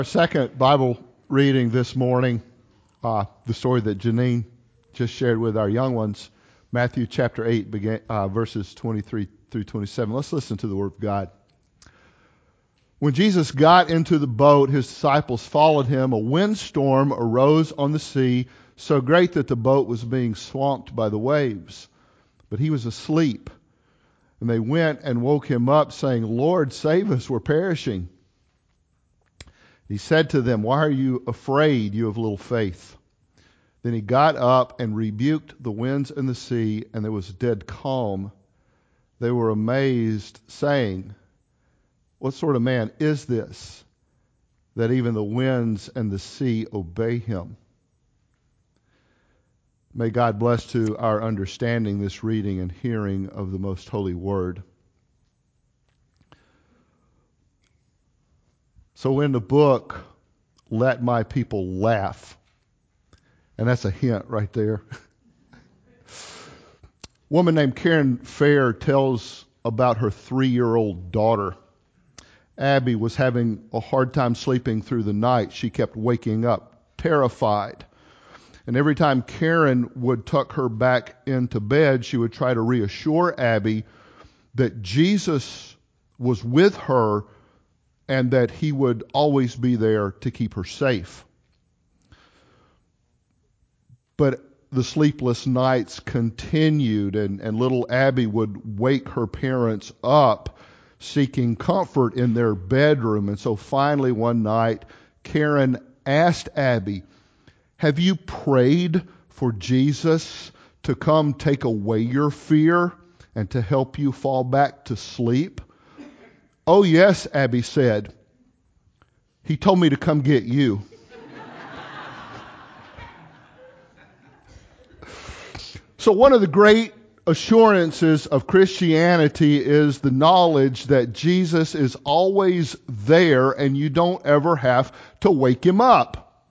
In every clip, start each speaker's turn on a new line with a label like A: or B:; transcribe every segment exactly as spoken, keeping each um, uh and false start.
A: Our second Bible reading this morning, uh, the story that Janine just shared with our young ones, Matthew chapter eight, began, uh, verses twenty-three through twenty-seven. Let's listen to the Word of God. When Jesus got into the boat, his disciples followed him. A windstorm arose on the sea, so great that the boat was being swamped by the waves. But he was asleep. And they went and woke him up, saying, "Lord, save us, we're perishing." He said to them, "Why are you afraid, you of little faith?" Then he got up and rebuked the winds and the sea, and there was a dead calm. They were amazed, saying, "What sort of man is this, that even the winds and the sea obey him?" May God bless to our understanding this reading and hearing of the most holy word. So in the book, Let My People Laugh, and that's a hint right there. A woman named Karen Fair tells about her three-year-old daughter. Abby was having a hard time sleeping through the night. She kept waking up, terrified. And every time Karen would tuck her back into bed, she would try to reassure Abby that Jesus was with her and that he would always be there to keep her safe. But the sleepless nights continued, and, and little Abby would wake her parents up seeking comfort in their bedroom. And so finally one night, Karen asked Abby, "Have you prayed for Jesus to come take away your fear and to help you fall back to sleep?" "Oh, yes," Abby said. "He told me to come get you." So one of the great assurances of Christianity is the knowledge that Jesus is always there and you don't ever have to wake him up.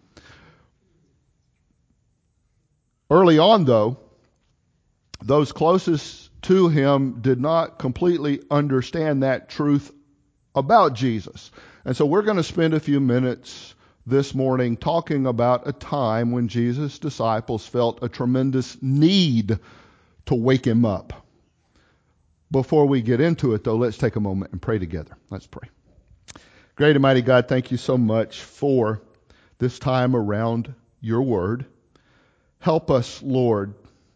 A: Early on, though, those closest to him did not completely understand that truth about Jesus. And so we're going to spend a few minutes this morning talking about a time when Jesus' disciples felt a tremendous need to wake him up. Before we get into it, though, let's take a moment and pray together. Let's pray. Great and mighty God, thank you so much for this time around your word. Help us, Lord,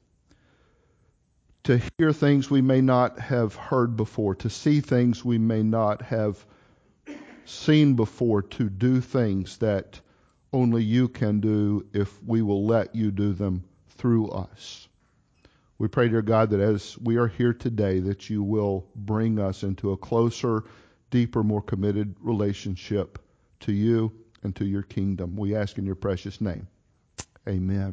A: to hear things we may not have heard before, to see things we may not have seen before, to do things that only you can do if we will let you do them through us. We pray, dear God, that as we are here today, that you will bring us into a closer, deeper, more committed relationship to you and to your kingdom. We ask in your precious name. Amen.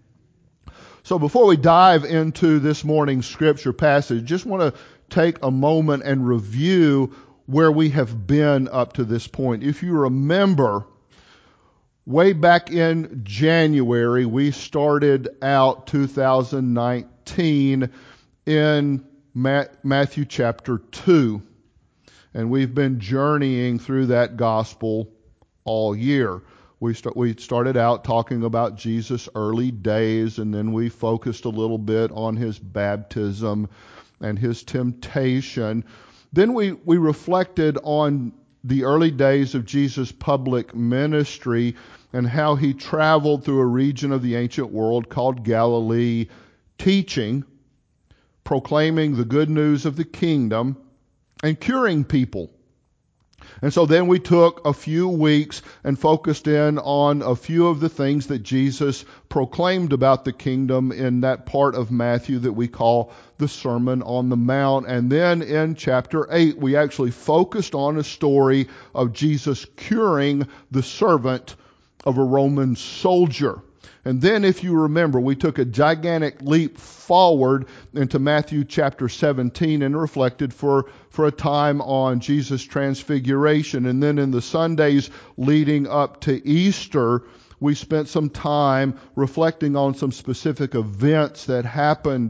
A: So before we dive into this morning's scripture passage, just want to take a moment and review where we have been up to this point. If you remember, way back in January, we started out two thousand nineteen in Matthew chapter two. And we've been journeying through that gospel all year. We start, we started out talking about Jesus' early days, and then we focused a little bit on his baptism and his temptation. Then we, we reflected on the early days of Jesus' public ministry and how he traveled through a region of the ancient world called Galilee, teaching, proclaiming the good news of the kingdom, and curing people. And so then we took a few weeks and focused in on a few of the things that Jesus proclaimed about the kingdom in that part of Matthew that we call the Sermon on the Mount. And then in chapter eight, we actually focused on a story of Jesus curing the servant of a Roman soldier. And then, if you remember, we took a gigantic leap forward into Matthew chapter seventeen and reflected for, for a time on Jesus' transfiguration. And then in the Sundays leading up to Easter, we spent some time reflecting on some specific events that happened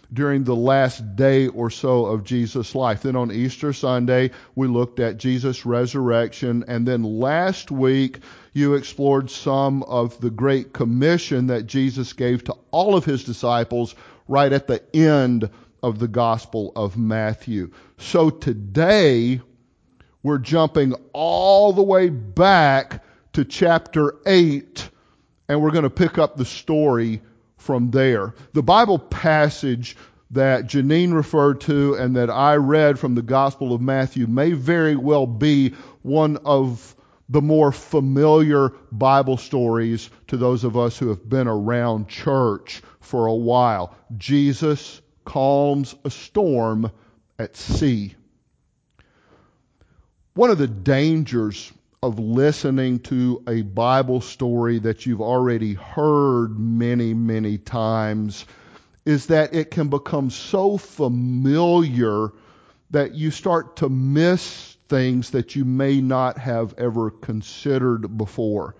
A: during the last day or so of Jesus' life. Then on Easter Sunday, we looked at Jesus' resurrection. And then last week, you explored some of the Great Commission that Jesus gave to all of his disciples right at the end of the Gospel of Matthew. So today, we're jumping all the way back to chapter eight, and we're going to pick up the story from there. The Bible passage that Janine referred to and that I read from the Gospel of Matthew may very well be one of the more familiar Bible stories to those of us who have been around church for a while. Jesus calms a storm at sea. One of the dangers of listening to a Bible story that you've already heard many, many times is that it can become so familiar that you start to miss things that you may not have ever considered before.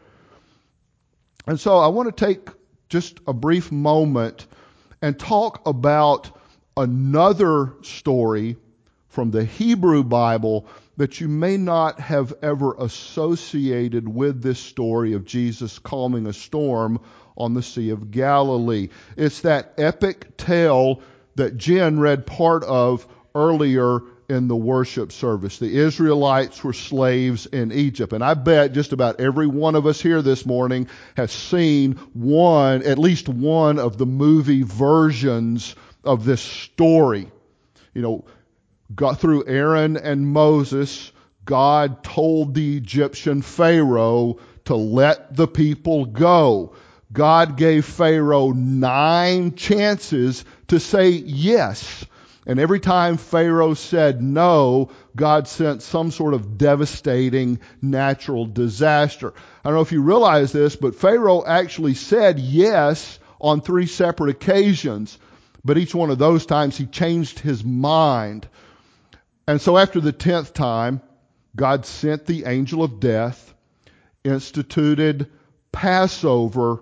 A: And so I want to take just a brief moment and talk about another story from the Hebrew Bible that you may not have ever associated with this story of Jesus calming a storm on the Sea of Galilee. It's that epic tale that Jen read part of earlier in the worship service. The Israelites were slaves in Egypt. And I bet just about every one of us here this morning has seen one, at least one of the movie versions of this story. You know, got through Aaron and Moses, God told the Egyptian Pharaoh to let the people go. God gave Pharaoh nine chances to say yes. And every time Pharaoh said no, God sent some sort of devastating natural disaster. I don't know if you realize this, but Pharaoh actually said yes on three separate occasions. But each one of those times he changed his mind. And so after the tenth time, God sent the angel of death, instituted Passover,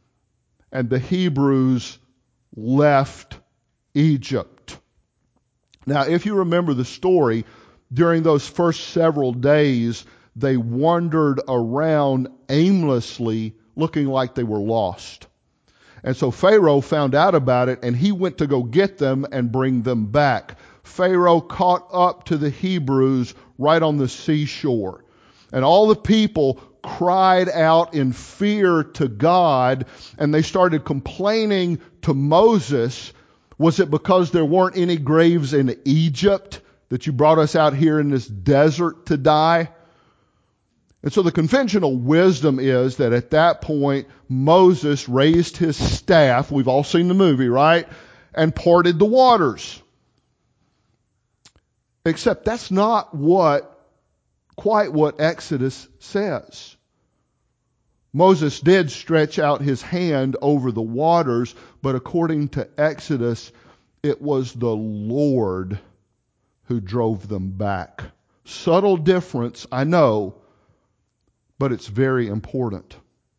A: and the Hebrews left Egypt. Now, if you remember the story, during those first several days, they wandered around aimlessly, looking like they were lost. And so Pharaoh found out about it, and he went to go get them and bring them back. Pharaoh caught up to the Hebrews right on the seashore. And all the people cried out in fear to God, and they started complaining to Moses. Was it because there weren't any graves in Egypt that you brought us out here in this desert to die? And so the conventional wisdom is that at that point, Moses raised his staff, we've all seen the movie, right? And parted the waters. Except that's not what, quite what Exodus says. Moses did stretch out his hand over the waters, but according to Exodus, it was the Lord who drove them back. Subtle difference, I know, but it's very important.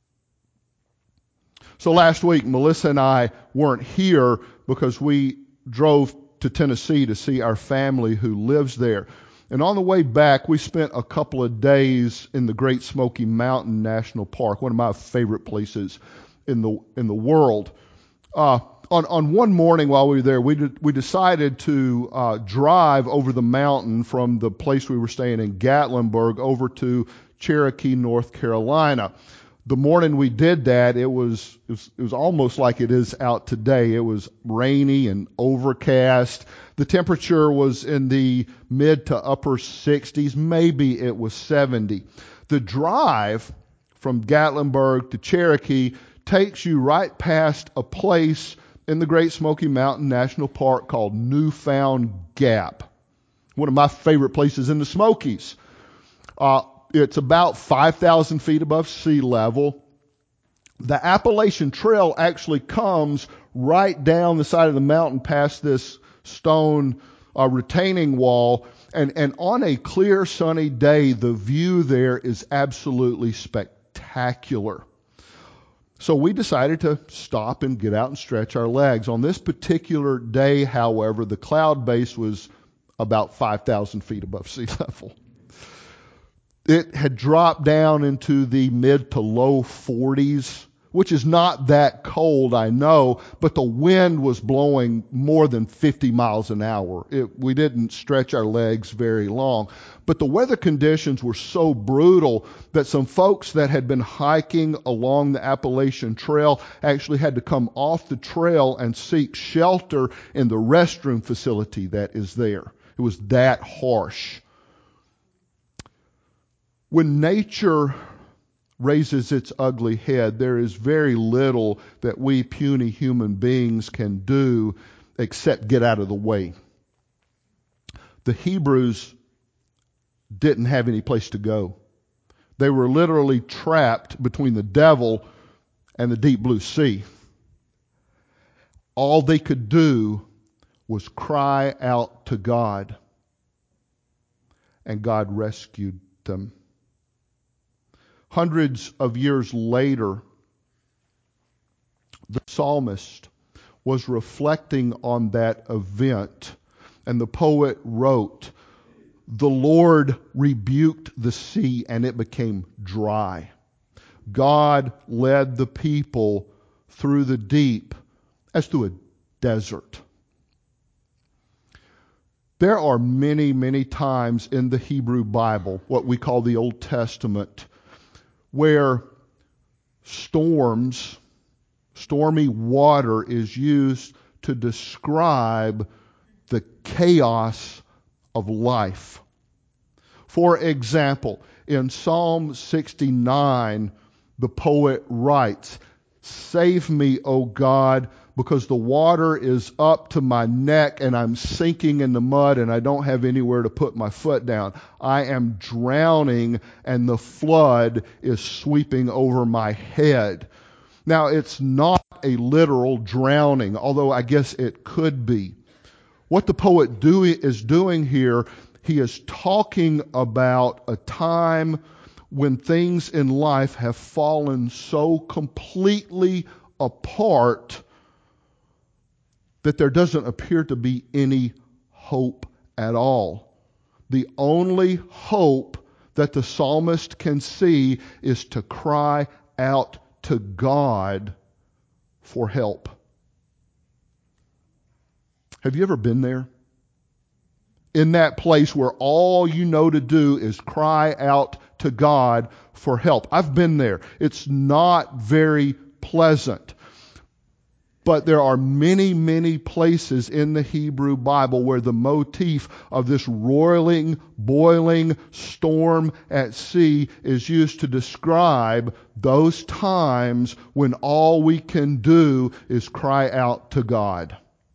A: So last week, Melissa and I weren't here because we drove to Tennessee to see our family who lives there. And on the way back, we spent a couple of days in the Great Smoky Mountain National Park, one of my favorite places in the in the world. Uh, on on one morning while we were there, we did, we decided to uh, drive over the mountain from the place we were staying in Gatlinburg over to Cherokee, North Carolina. The morning we did that, it was, it was it was almost like it is out today. It was rainy and overcast. The temperature was in the mid to upper sixties. Maybe it was seventy. The drive from Gatlinburg to Cherokee takes you right past a place in the Great Smoky Mountain National Park called Newfound Gap. One of my favorite places in the Smokies. Uh, It's about five thousand feet above sea level. The Appalachian Trail actually comes right down the side of the mountain past this stone uh, retaining wall. And, and on a clear sunny day, the view there is absolutely spectacular. So we decided to stop and get out and stretch our legs. On this particular day, however, the cloud base was about five thousand feet above sea level. It had dropped down into the mid to low forties, which is not that cold, I know, but the wind was blowing more than fifty miles an hour. It, we didn't stretch our legs very long. But the weather conditions were so brutal that some folks that had been hiking along the Appalachian Trail actually had to come off the trail and seek shelter in the restroom facility that is there. It was that harsh. When nature raises its ugly head, there is very little that we puny human beings can do except get out of the way. The Hebrews didn't have any place to go. They were literally trapped between the devil and the deep blue sea. All they could do was cry out to God, and God rescued them. Hundreds of years later, the psalmist was reflecting on that event, and the poet wrote, "The Lord rebuked the sea, and it became dry. God led the people through the deep as through a desert." There are many, many times in the Hebrew Bible, what we call the Old Testament, where storms, stormy water is used to describe the chaos of life. For example, in Psalm sixty-nine, the poet writes, "Save me, O God, because the water is up to my neck and I'm sinking in the mud and I don't have anywhere to put my foot down. I am drowning and the flood is sweeping over my head." Now, it's not a literal drowning, although I guess it could be. What the poet do, is doing here, he is talking about a time when things in life have fallen so completely apart that there doesn't appear to be any hope at all. The only hope that the psalmist can see is to cry out to God for help. Have you ever been there? In that place where all you know to do is cry out to God for help. I've been there. It's not very pleasant. But there are many, many places in the Hebrew Bible where the motif of this roiling, boiling storm at sea is used to describe those times when all we can do is cry out to God.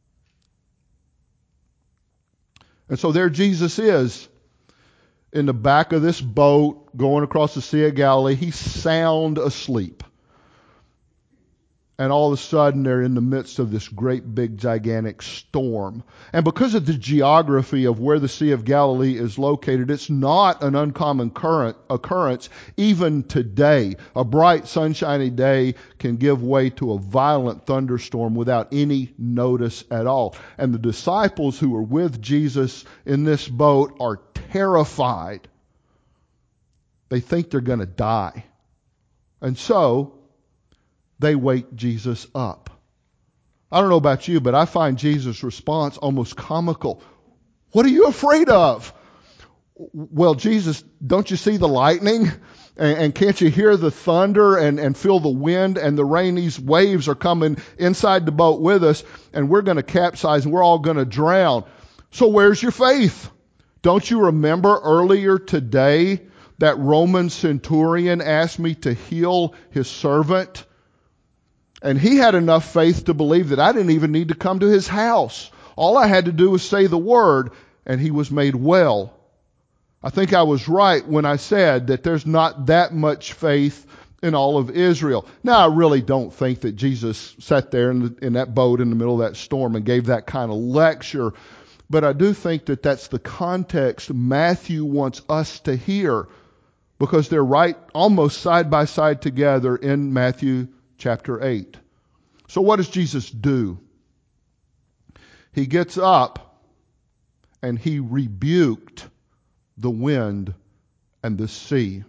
A: And so there Jesus is in the back of this boat going across the Sea of Galilee. He's sound asleep. And all of a sudden, they're in the midst of this great, big, gigantic storm. And because of the geography of where the Sea of Galilee is located, it's not an uncommon current, occurrence even today. A bright, sunshiny day can give way to a violent thunderstorm without any notice at all. And the disciples who are with Jesus in this boat are terrified. They think they're going to die. And so they wake Jesus up. I don't know about you, but I find Jesus' response almost comical. "What are you afraid of?" "Well, Jesus, don't you see the lightning? And, and can't you hear the thunder and, and feel the wind and the rain? These waves are coming inside the boat with us, and we're going to capsize and we're all going to drown. So where's your faith? Don't you remember earlier today that Roman centurion asked me to heal his servant? And he had enough faith to believe that I didn't even need to come to his house. All I had to do was say the word, and he was made well." I think I was right when I said that there's not that much faith in all of Israel. Now, I really don't think that Jesus sat there in, the, in that boat in the middle of that storm and gave that kind of lecture. But I do think that that's the context Matthew wants us to hear, because they're right almost side by side together in Matthew chapter eight. So what does Jesus do? He gets up and he rebuked the wind and the sea.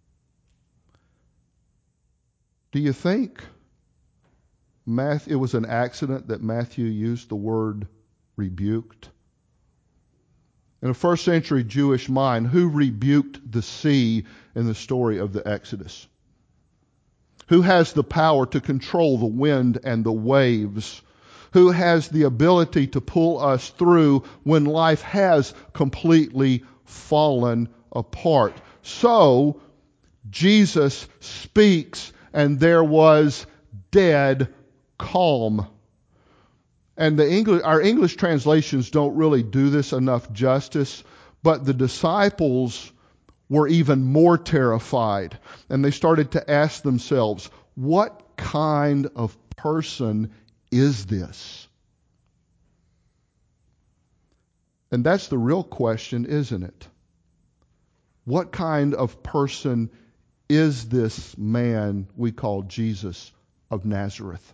A: Do you think Matthew, it was an accident that Matthew used the word rebuked? In a first century Jewish mind, who rebuked the sea in the story of the Exodus? Who has the power to control the wind and the waves? Who has the ability to pull us through when life has completely fallen apart? So, Jesus speaks, and there was dead calm. And the English, our English translations don't really do this enough justice, but the disciples were even more terrified. And they started to ask themselves, what kind of person is this? And that's the real question, isn't it? What kind of person is this man we call Jesus of Nazareth?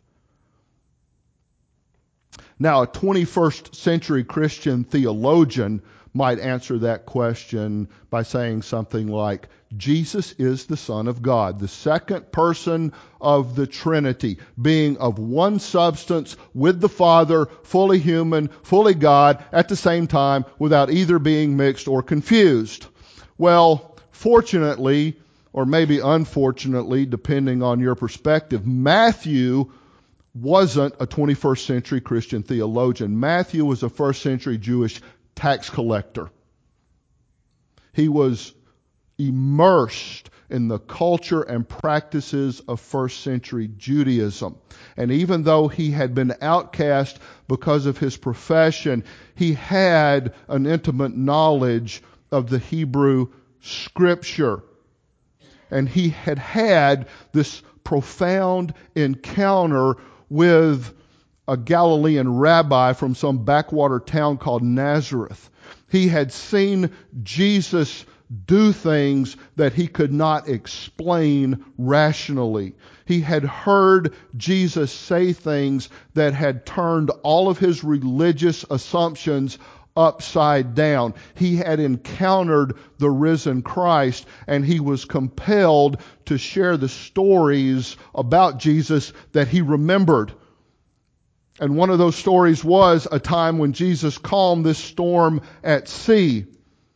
A: Now, a twenty-first century Christian theologian might answer that question by saying something like, Jesus is the Son of God, the second person of the Trinity, being of one substance with the Father, fully human, fully God, at the same time, without either being mixed or confused. Well, fortunately, or maybe unfortunately, depending on your perspective, Matthew wasn't a twenty-first century Christian theologian. Matthew was a first century Jewish tax collector. He was immersed in the culture and practices of first century Judaism. And even though he had been outcast because of his profession, he had an intimate knowledge of the Hebrew Scripture. And he had had this profound encounter with a Galilean rabbi from some backwater town called Nazareth. He had seen Jesus do things that he could not explain rationally. He had heard Jesus say things that had turned all of his religious assumptions upside down. He had encountered the risen Christ, and he was compelled to share the stories about Jesus that he remembered. And one of those stories was a time when Jesus calmed this storm at sea.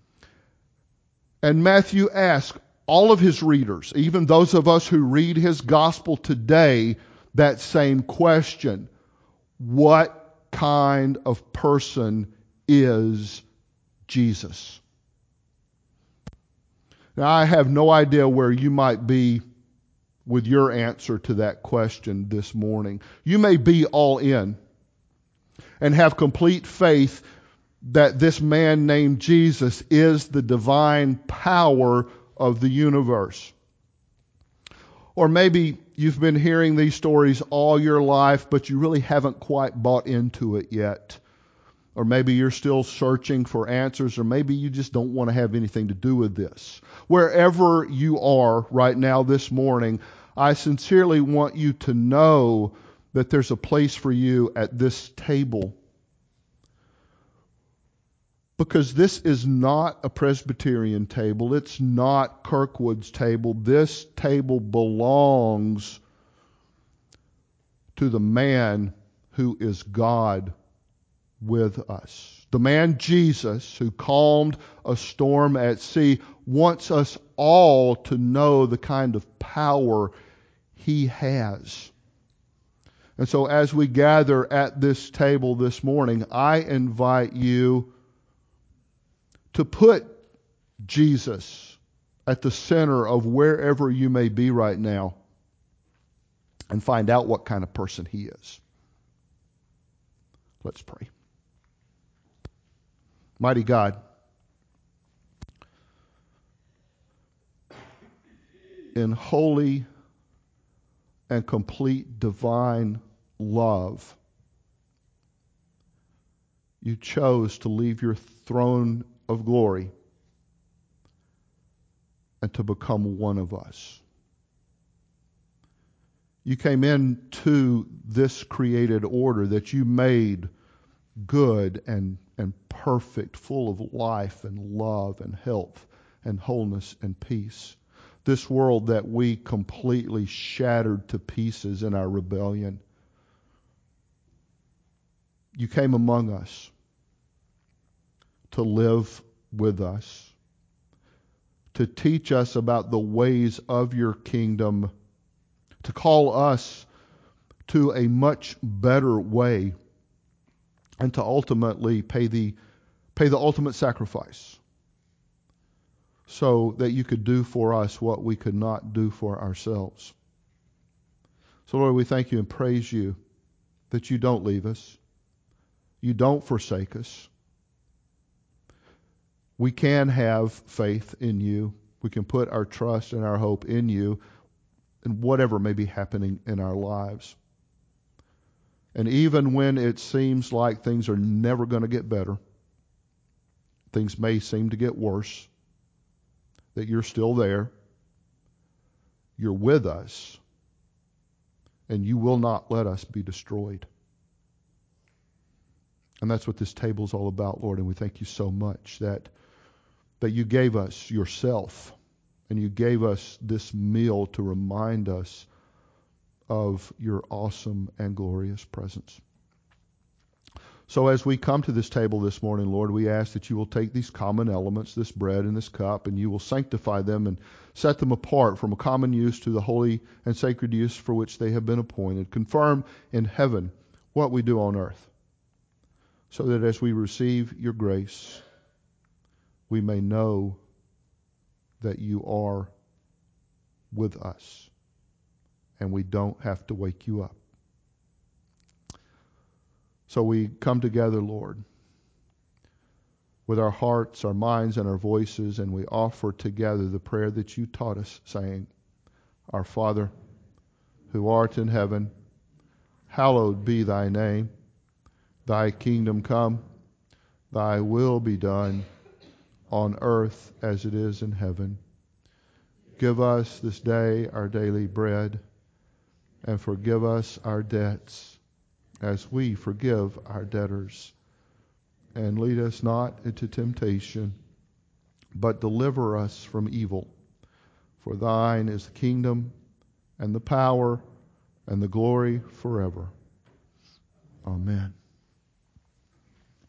A: And Matthew asked all of his readers, even those of us who read his gospel today, that same question. What kind of person is Jesus? Now, I have no idea where you might be with your answer to that question this morning. You may be all in and have complete faith that this man named Jesus is the divine power of the universe. Or maybe you've been hearing these stories all your life, but you really haven't quite bought into it yet. Or maybe you're still searching for answers, or maybe you just don't want to have anything to do with this. Wherever you are right now this morning, I sincerely want you to know that there's a place for you at this table. Because this is not a Presbyterian table. It's not Kirkwood's table. This table belongs to the man who is God with us. The man Jesus, who calmed a storm at sea, wants us all to know the kind of power he has. And so as we gather at this table this morning, I invite you to put Jesus at the center of wherever you may be right now and find out what kind of person he is. Let's pray. Mighty God, in holy and complete divine love, you chose to leave your throne of glory and to become one of us. You came into this created order that you made good and, and perfect, full of life and love and health and wholeness and peace. This world that we completely shattered to pieces in our rebellion. You came among us to live with us, to teach us about the ways of your kingdom, to call us to a much better way, and to ultimately pay the pay the ultimate sacrifice so that you could do for us what we could not do for ourselves. So Lord, we thank you and praise you that you don't leave us. You don't forsake us. We can have faith in you. We can put our trust and our hope in you and whatever may be happening in our lives. And even when it seems like things are never going to get better, things may seem to get worse, that you're still there, you're with us, and you will not let us be destroyed. And that's what this table is all about, Lord, and we thank you so much that, that you gave us yourself, and you gave us this meal to remind us of your awesome and glorious presence. So as we come to this table this morning, Lord, we ask that you will take these common elements, this bread and this cup, and you will sanctify them and set them apart from a common use to the holy and sacred use for which they have been appointed. Confirm in heaven what we do on earth, so that as we receive your grace, we may know that you are with us, and we don't have to wake you up. So we come together, Lord, with our hearts, our minds, and our voices, and we offer together the prayer that you taught us, saying, Our Father, who art in heaven, hallowed be thy name. Thy kingdom come, thy will be done, on earth as it is in heaven. Give us this day our daily bread, and forgive us our debts, as we forgive our debtors. And lead us not into temptation, but deliver us from evil. For thine is the kingdom, and the power, and the glory forever. Amen.